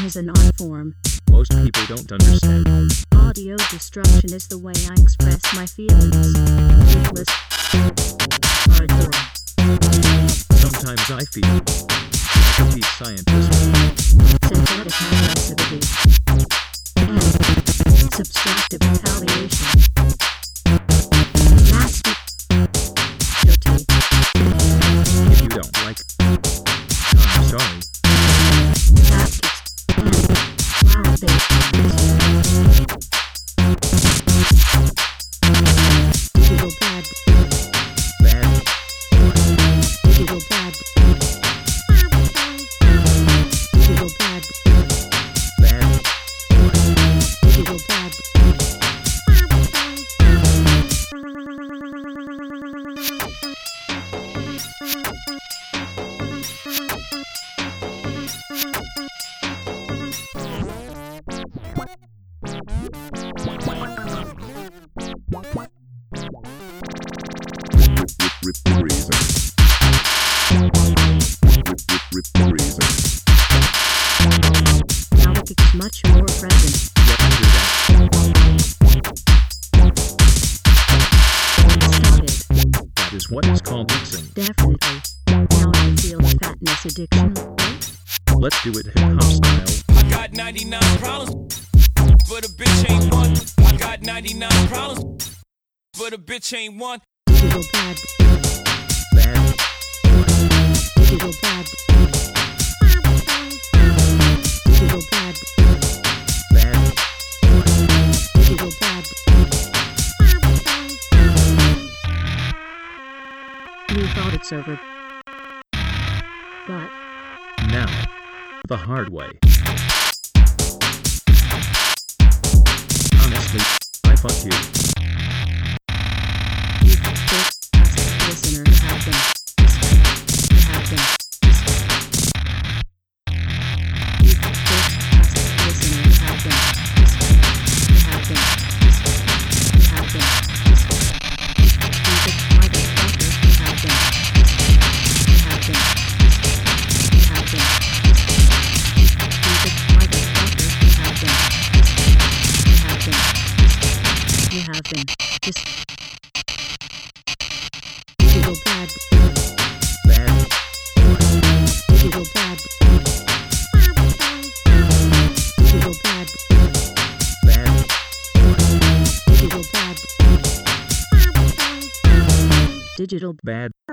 is an art form. Most people don't understand. Audio destruction is the way I express my feelings. Ruthless. Hardcore. Sometimes I feel like a peace scientist. Synthetic aggressivity. And subtractive retaliation. Nasty. Guilty. If you don't like, I'm sorry. Tactics. And wow-based ones. Digital bad. Bad. Digital bad. Digital bad. Bad. Digital bad. Politics is much more present. That is what is called mixing. Definitely. Now I feel fatness addiction. Let's do it hip-hop style. I got 99 problems, but a bitch ain't one. I got 99 problems, but a bitch ain't one. Digital bad. Bad. Digital bad. Digital bad. Bad. Digital bad. You thought it's over. But Now, the hard way. Honestly, I fuck you. you, this listener, have been. Have been. You, this listener, have been. Have been. Have been. You, motherfucker, have been. Have been. Have been. You, have been. Just digital bad. Bad. Digital bad. Digital bad. Bad. Digital bad. Digital Bad.